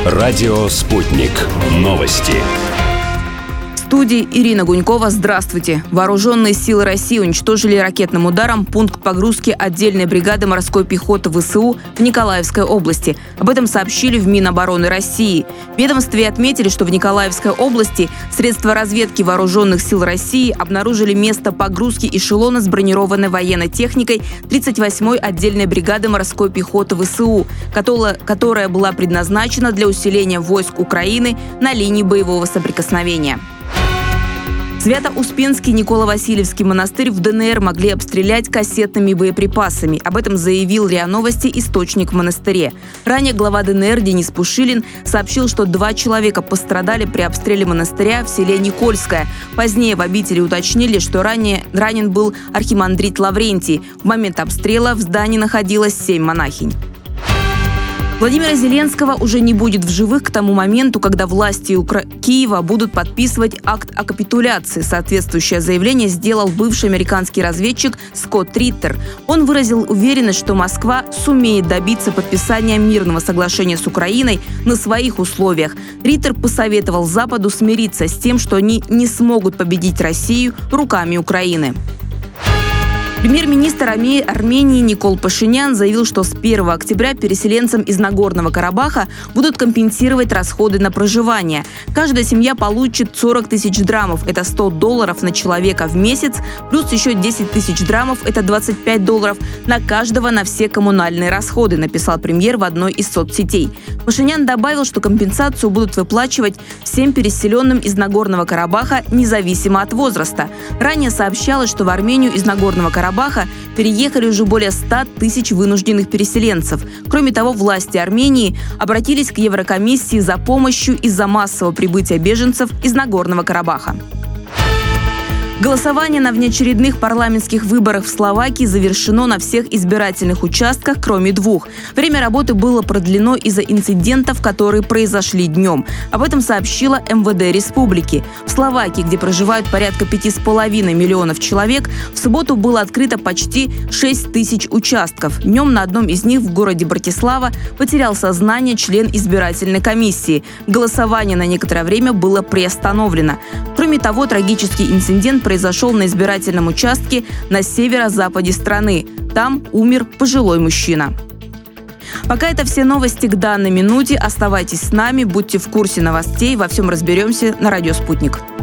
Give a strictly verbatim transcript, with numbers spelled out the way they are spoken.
Радио «Спутник». Новости. В студии Ирина Гунькова. Здравствуйте. Вооруженные силы России уничтожили ракетным ударом пункт погрузки отдельной бригады морской пехоты ВСУ в Николаевской области. Об этом сообщили в Минобороны России. В ведомстве отметили, что в Николаевской области средства разведки вооруженных сил России обнаружили место погрузки эшелона с бронированной военной техникой тридцать восьмой отдельной бригады морской пехоты ВСУ, которая была предназначена для усиления войск Украины на линии боевого соприкосновения. Свято-Успенский Николо-Васильевский монастырь в ДНР могли обстрелять кассетными боеприпасами. Об этом заявил РИА Новости источник в монастыре. Ранее глава ДНР Денис Пушилин сообщил, что два человека пострадали при обстреле монастыря в селе Никольское. Позднее в обители уточнили, что ранее ранен был архимандрит Лаврентий. В момент обстрела в здании находилось семь монахинь. Владимира Зеленского уже не будет в живых к тому моменту, когда власти Укра... Киева будут подписывать акт о капитуляции. Соответствующее заявление сделал бывший американский разведчик Скотт Риттер. Он выразил уверенность, что Москва сумеет добиться подписания мирного соглашения с Украиной на своих условиях. Риттер посоветовал Западу смириться с тем, что они не смогут победить Россию руками Украины. Премьер-министр Армении Никол Пашинян заявил, что с первого октября переселенцам из Нагорного Карабаха будут компенсировать расходы на проживание. Каждая семья получит сорок тысяч драмов, это сто долларов на человека в месяц, плюс еще десять тысяч драмов, это двадцать пять долларов на каждого на все коммунальные расходы, написал премьер в одной из соцсетей. Пашинян добавил, что компенсацию будут выплачивать всем переселенным из Нагорного Карабаха независимо от возраста. Ранее сообщалось, что в Армению из Нагорного Карабаха переехали уже более ста тысяч вынужденных переселенцев. Кроме того, власти Армении обратились к Еврокомиссии за помощью из-за массового прибытия беженцев из Нагорного Карабаха. Голосование на внеочередных парламентских выборах в Словакии завершено на всех избирательных участках, кроме двух. Время работы было продлено из-за инцидентов, которые произошли днем. Об этом сообщила эм вэ дэ республики. В Словакии, где проживают порядка пяти с половиной миллионов человек, в субботу было открыто почти шесть тысяч участков. Днем на одном из них в городе Братислава потерял сознание член избирательной комиссии. Голосование на некоторое время было приостановлено. Кроме того, трагический инцидент произошел на избирательном участке на северо-западе страны. Там умер пожилой мужчина. Пока это все новости к данной минуте. Оставайтесь с нами, будьте в курсе новостей. Во всем разберемся на радио «Спутник».